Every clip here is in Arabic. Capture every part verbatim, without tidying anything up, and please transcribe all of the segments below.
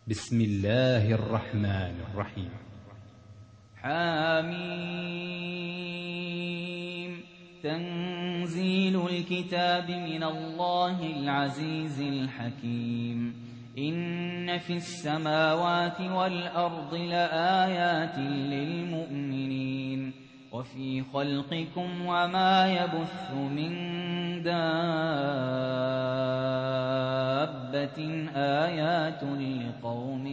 بسم الله الرحمن الرحيم. حميم. تنزيل الكتاب من الله العزيز الحكيم. إن في السماوات والأرض لآيات للمؤمنين وفي خلقكم وما يبث من دابة آيات لقوم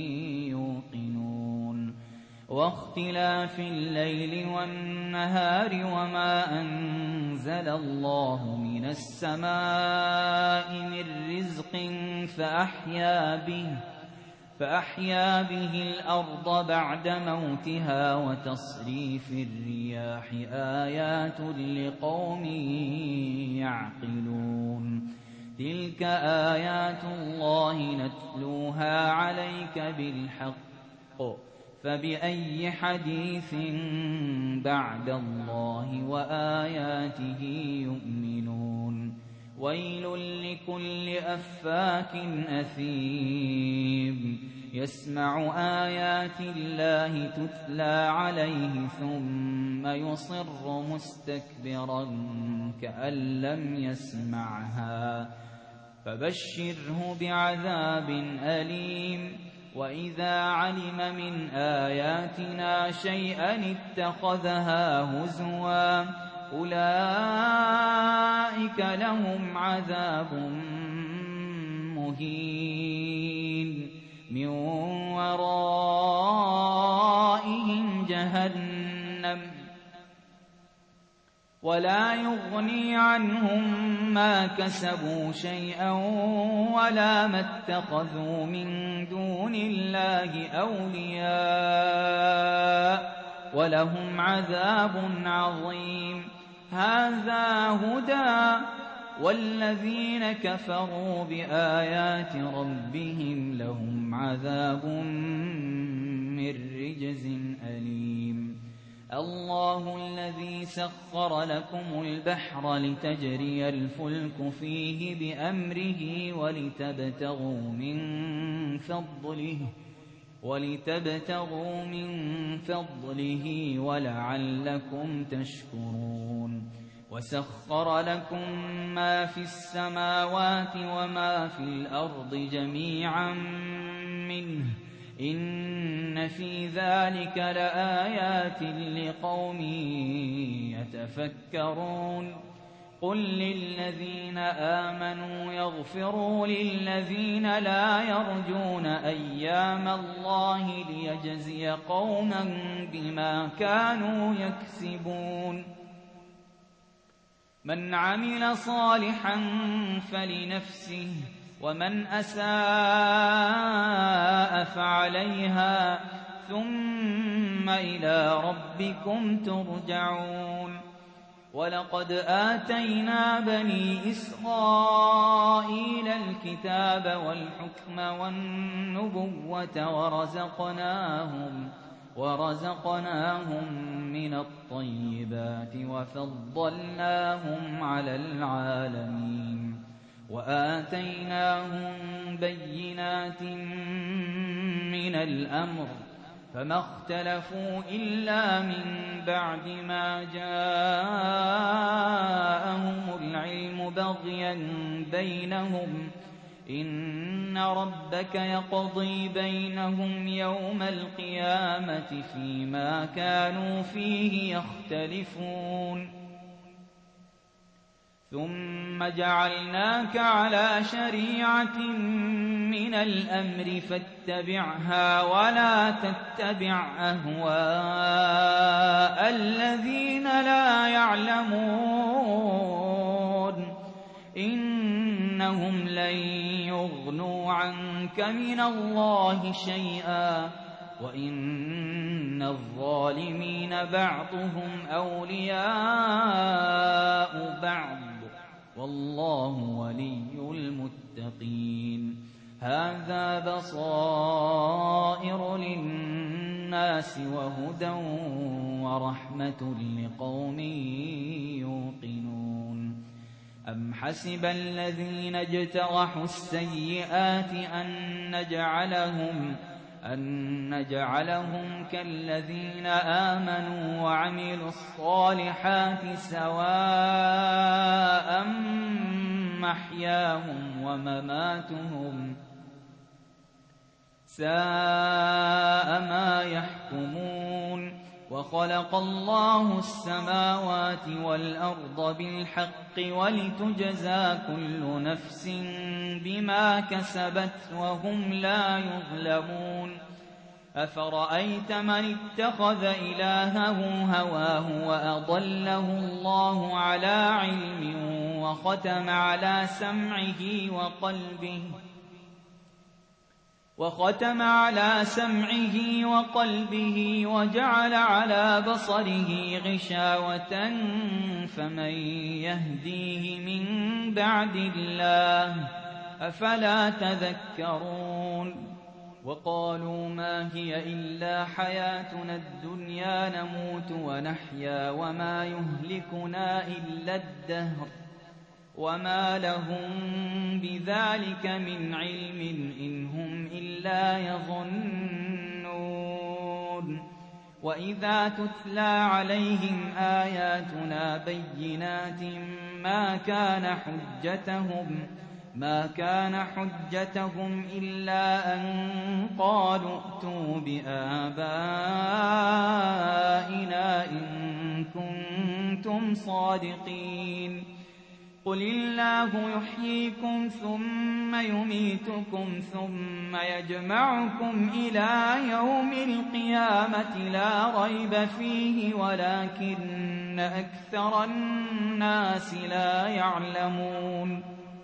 يوقنون واختلاف الليل والنهار وما أنزل الله من السماء من رزق فأحيا به فأحيا به الأرض بعد موتها وتصريف الرياح آيات لقوم يعقلون تلك آيات الله نتلوها عليك بالحق فبأي حديث بعد الله وآياته يؤمنون ويل لكل أفاك أثيم يسمع آيات الله تتلى عليه ثم يصر مستكبرا كأن لم يسمعها فبشره بعذاب أليم وإذا علم من آياتنا شيئا اتخذها هزوا أولئك لهم عذاب مهين من ورائهم جهنم ولا يغني عنهم ما كسبوا شيئا ولا ما اتخذوا من دون الله أولياء ولهم عذاب عظيم هذا هدى والذين كفروا بآيات ربهم لهم عذاب من رجز أليم الله الذي سخر لكم البحر لتجري الفلك فيه بأمره ولتبتغوا من فضله ولتبتغوا من فضله ولعلكم تشكرون وسخر لكم ما في السماوات وما في الأرض جميعا منه إن في ذلك لآيات لقوم يتفكرون قل للذين آمنوا يغفروا للذين لا يرجون أيام الله ليجزي قوما بما كانوا يكسبون من عمل صالحا فلنفسه ومن أساء فعليها ثم إلى ربكم ترجعون ولقد آتينا بني إسرائيل الكتاب والحكم والنبوة ورزقناهم ورزقناهم من الطيبات وفضلناهم على العالمين وآتيناهم بينات من الأمر فما اختلفوا إلا من بعد ما جاءهم العلم بغيا بينهم إن ربك يقضي بينهم يوم القيامة فيما كانوا فيه يختلفون ثم جعلناك على شريعة من الأمر فاتبعها ولا تتبع أهواء الذين لا يعلمون إنهم لن يغنوا عنك من الله شيئا وإن الظالمين بعضهم أولياء بعض والله ولي المتقين هذا بصائر للناس وهدى ورحمة لقوم يوقنون أم حسب الذين اجترحوا السيئات أن نجعلهم أن نجعلهم كالذين آمنوا وعملوا الصالحات سواء محياهم ومماتهم ساء ما يحكمون وخلق الله السماوات والأرض بالحق ولتجزى كل نفس بما كسبت وهم لا يظلمون أفرأيت من اتخذ إلهه هواه وأضله الله على علم وختم على سمعه وقلبه وختم على سمعه وقلبه وجعل على بصره غشاوة فمن يهديه من بعد الله أفلا تذكرون وقالوا ما هي إلا حياتنا الدنيا نموت ونحيا وما يهلكنا إلا الدهر وما لهم بذلك من علم إن هم إلا يظنون وإذا تتلى عليهم آياتنا بينات ما كان حجتهم ما كان حجتهم إلا أن قالوا ائتوا بآبائنا إن كنتم صادقين قل الله يحييكم ثم يميتكم ثم يجمعكم إلى يوم القيامة لا ريب فيه ولكن أكثر الناس لا يعلمون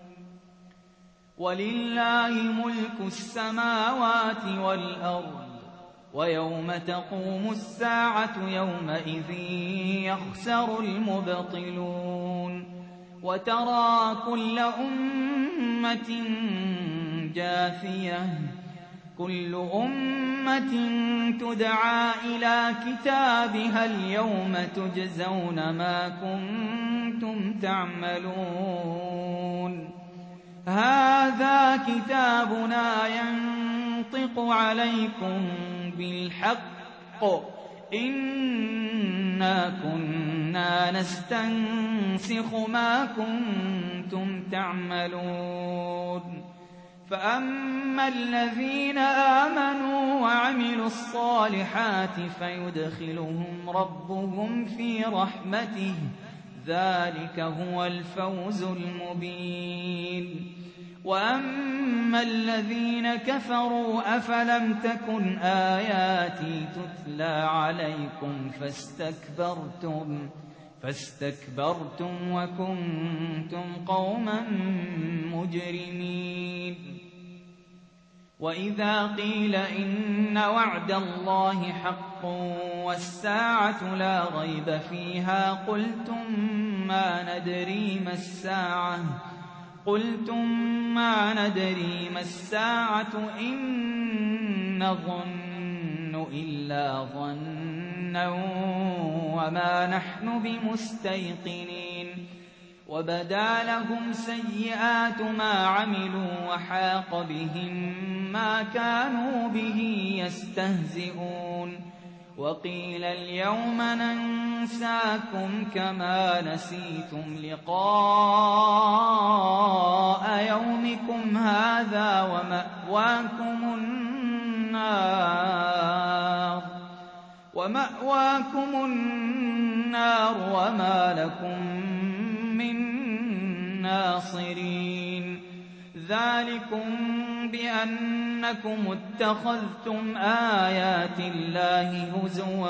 ولله ملك السماوات والأرض ويوم تقوم الساعة يومئذ يخسر المبطلون وترى كل أمة جاثية كل أمة تدعى إلى كتابها اليوم تجزون ما كنتم تعملون هذا كتابنا ينطق عليكم بالحق إنا كنا نستنسخ ما كنتم تعملون فأما الذين آمنوا وعملوا الصالحات فيدخلهم ربهم في رحمته ذلك هو الفوز المبين وأما الذين كفروا أفلم تكن آياتي تتلى عليكم فاستكبرتم فاستكبرتم وكنتم قوما مجرمين وإذا قيل إن وعد الله حق والساعة لا ريب فيها قلتم ما ندري ما الساعة قلتم ما ندري ما الساعة إن نظن إلا ظنا وما نحن بمستيقنين وبدا لهم سيئات ما عملوا وحاق بهم ما كانوا به يستهزئون وقيل اليوم ننساكم كما نسيتم لقاء يومكم هذا ومأواكم النار ومأواكم النار وما لكم من ناصرين ذلكم بأنكم اتخذتم آيات الله هزوا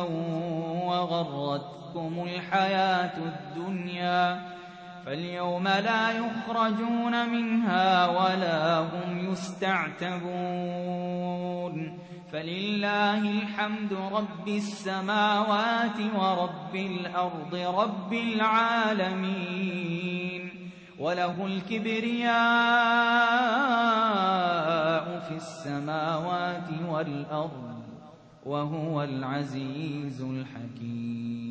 وغرتكم الحياة الدنيا فاليوم لا يخرجون منها ولا هم يستعتبون فلله الحمد رب السماوات ورب الأرض رب العالمين وله الكبرياء في السماوات والأرض وهو العزيز الحكيم.